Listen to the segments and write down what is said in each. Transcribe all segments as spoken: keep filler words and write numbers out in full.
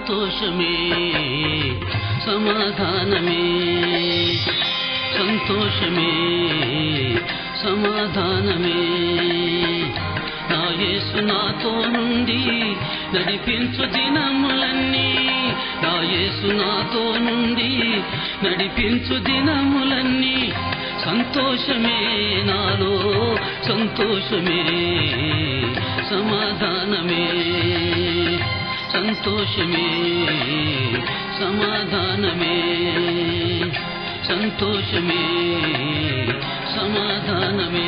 సంతోషమే సమాధానమే సంతోషమే సమాధానమే నా యేసు నాతో నుండి నడిపించు దినములన్నీ నా యేసు నాతో నుండి నడిపించు దినములన్నీ సంతోషమే నాలో సంతోషమే సమాధానమే సంతోషమే సమాధానమే సంతోషమే సమాధానమే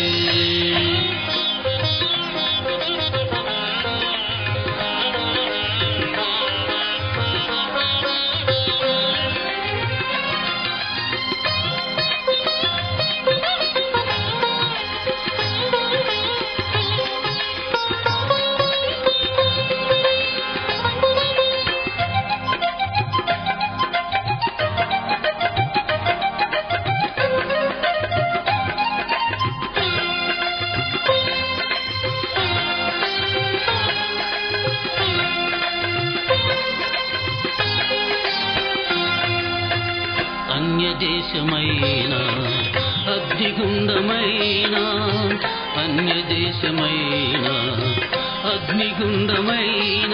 అన్యదేశమైన అగ్నిగుండమైన అన్యదేశమైన అగ్నిగుండమైన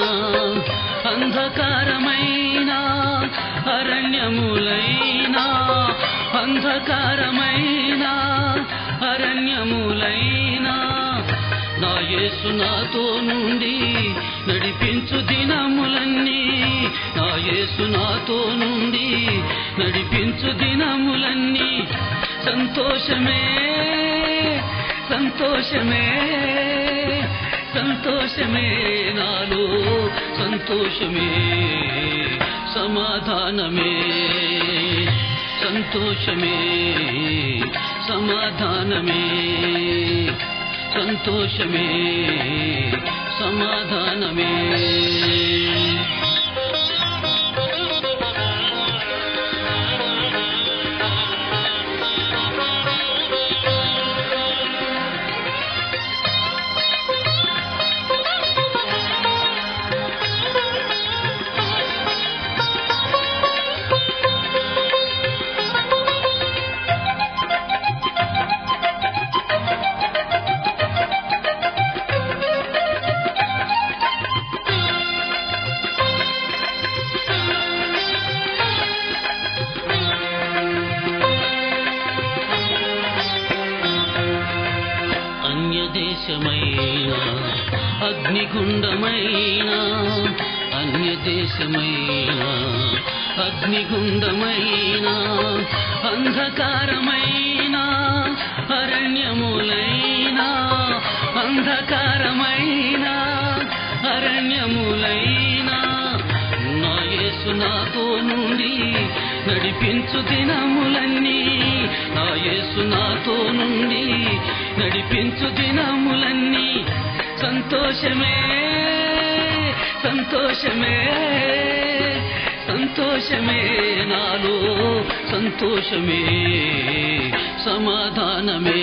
అంధకారమైన అరణ్యములైన అంధకారమైన అరణ్యములైన నా యేసు నాతో నుండి నడిపించు దినములన్నీ నా యేసు నాతో నుండి నడిపించు దినములన్నీ సంతోషమే సంతోషమే సంతోషమే నాలో సంతోషమే సమాధానమే సంతోషమే సమాధానమే సంతోషమే సమాధానమే అన్యదేశమైన అగ్నిగుండమైన అన్యదేశమైన అగ్నిగుండమైన అంధకారమైన అరణ్యములైన అంధకారమైన అరణ్యములైన నా యేసు నాతో నుండి నడిపించు దినములన్నీ నా యేసు నాతో నుండి నడిపించు దినములన్నీ సంతోషమే సంతోషమే సంతోషమే నాలో సంతోషమే సమాధానమే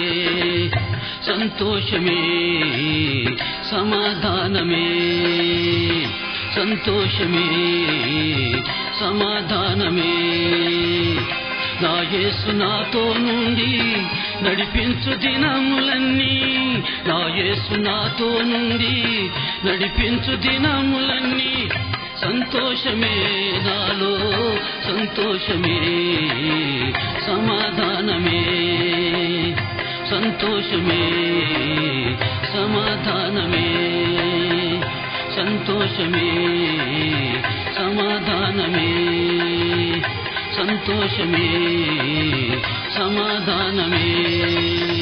సంతోషమే సమాధానమే సంతోషమే సమాధానమే నా యేసు నాతో నుండి నడిపించు దినములన్నీ నా యేసు నాతో నుండి నడిపించు దినములన్నీ సంతోషమే నాలో సంతోషమే సమాధానమే సంతోషమే సమాధానమే సంతోషమే సమాధానమే సంతోషమే సమాధానమే